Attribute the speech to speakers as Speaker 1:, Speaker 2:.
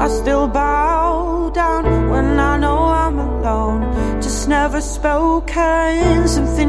Speaker 1: I still bow down when I know I'm alone. Just never spoken, something